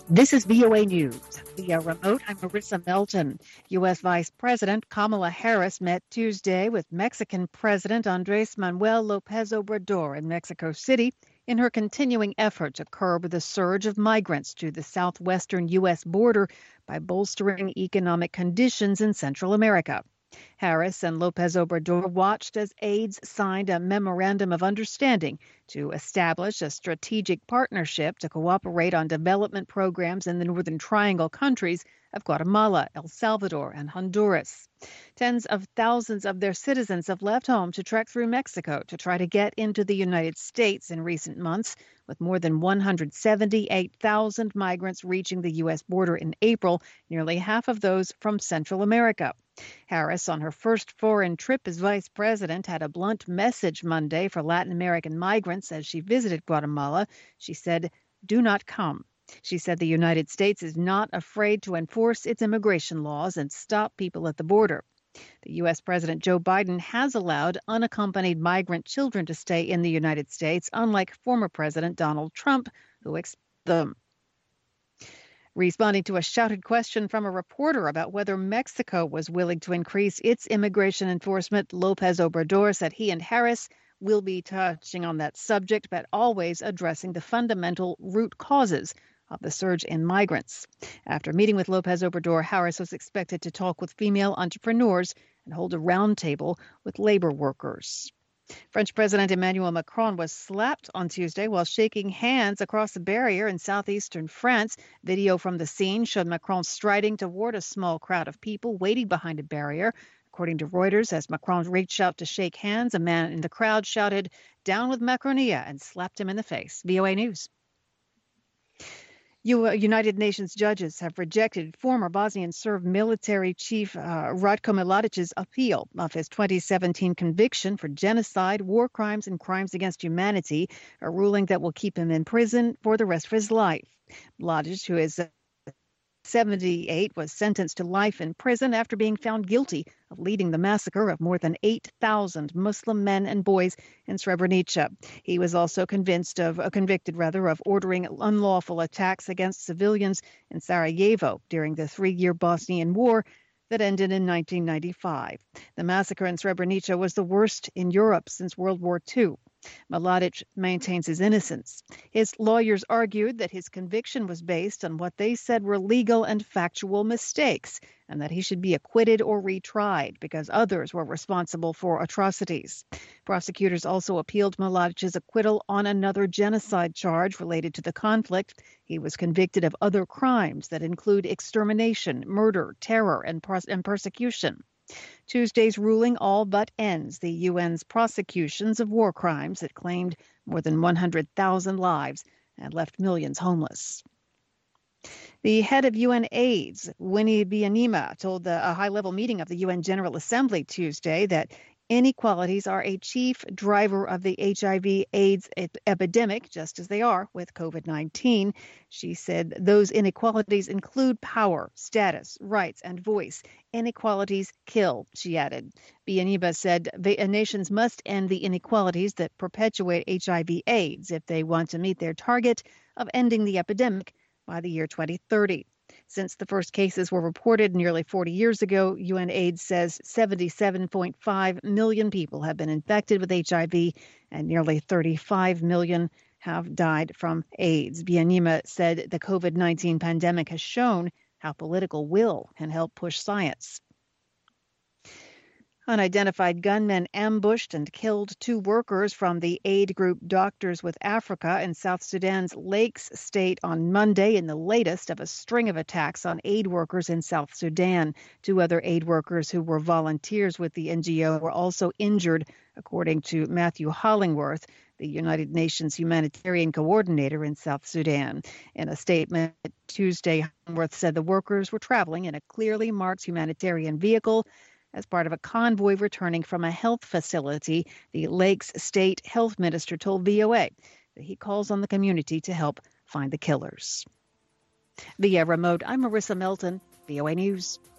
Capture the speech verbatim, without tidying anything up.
This is V O A News. Via remote, I'm Marissa Melton. U S. Vice President Kamala Harris met Tuesday with Mexican President Andres Manuel Lopez Obrador in Mexico City in her continuing effort to curb the surge of migrants to the southwestern U S border by bolstering economic conditions in Central America. Harris and Lopez Obrador watched as aides signed a memorandum of understanding to establish a strategic partnership to cooperate on development programs in the Northern Triangle countries of Guatemala, El Salvador, and Honduras. Tens of thousands of their citizens have left home to trek through Mexico to try to get into the United States in recent months, with more than one hundred seventy-eight thousand migrants reaching the U S border in April, nearly half of those from Central America. Harris, on her first foreign trip as vice president, had a blunt message Monday for Latin American migrants as she visited Guatemala. She said, "Do not come." She said the United States is not afraid to enforce its immigration laws and stop people at the border. The U S. President Joe Biden has allowed unaccompanied migrant children to stay in the United States, unlike former President Donald Trump, who expelled them. Responding to a shouted question from a reporter about whether Mexico was willing to increase its immigration enforcement, Lopez Obrador said he and Harris will be touching on that subject, but always addressing the fundamental root causes of the surge in migrants. After meeting with Lopez Obrador, Harris was expected to talk with female entrepreneurs and hold a roundtable with labor workers. French President Emmanuel Macron was slapped on Tuesday while shaking hands across a barrier in southeastern France. Video from the scene showed Macron striding toward a small crowd of people waiting behind a barrier. According to Reuters, as Macron reached out to shake hands, a man in the crowd shouted, "Down with Macronia," and slapped him in the face. V O A News. United Nations judges have rejected former Bosnian Serb military chief uh, Ratko Mladic's appeal of his twenty seventeen conviction for genocide, war crimes, and crimes against humanity, a ruling that will keep him in prison for the rest of his life. Mladic, who is seventy-eight, was sentenced to life in prison after being found guilty of leading the massacre of more than eight thousand Muslim men and boys in Srebrenica. He was also convinced of, uh, convicted rather, of ordering unlawful attacks against civilians in Sarajevo during the three-year Bosnian War that ended in nineteen ninety-five. The massacre in Srebrenica was the worst in Europe since World War Two. Mladic maintains his innocence. His lawyers argued that his conviction was based on what they said were legal and factual mistakes, and that he should be acquitted or retried because others were responsible for atrocities. Prosecutors also appealed Mladic's acquittal on another genocide charge related to the conflict. He was convicted of other crimes that include extermination, murder, terror, and, pros- and persecution. Tuesday's ruling all but ends the U N's prosecutions of war crimes that claimed more than one hundred thousand lives and left millions homeless. The head of U N AIDS, Winnie Byanyima, told the, a high-level meeting of the U N General Assembly Tuesday that inequalities are a chief driver of the H I V AIDS ep- epidemic, just as they are with COVID nineteen. She said those inequalities include power, status, rights, and voice. Inequalities kill, she added. Byanyima said nations must end the inequalities that perpetuate H I V AIDS if they want to meet their target of ending the epidemic by the year twenty thirty. Since the first cases were reported nearly forty years ago, U N AIDS says seventy-seven point five million people have been infected with H I V and nearly thirty-five million have died from AIDS. Byanyima said the COVID nineteen pandemic has shown how political will can help push science. Unidentified gunmen ambushed and killed two workers from the aid group Doctors with Africa in South Sudan's Lakes State on Monday, in the latest of a string of attacks on aid workers in South Sudan. Two other aid workers who were volunteers with the N G O were also injured, according to Matthew Hollingworth, the United Nations humanitarian coordinator in South Sudan. In a statement Tuesday, Hollingworth said the workers were traveling in a clearly marked humanitarian vehicle as part of a convoy returning from a health facility. The Lakes State Health Minister told V O A that he calls on the community to help find the killers. Via remote, I'm Marissa Melton, V O A News.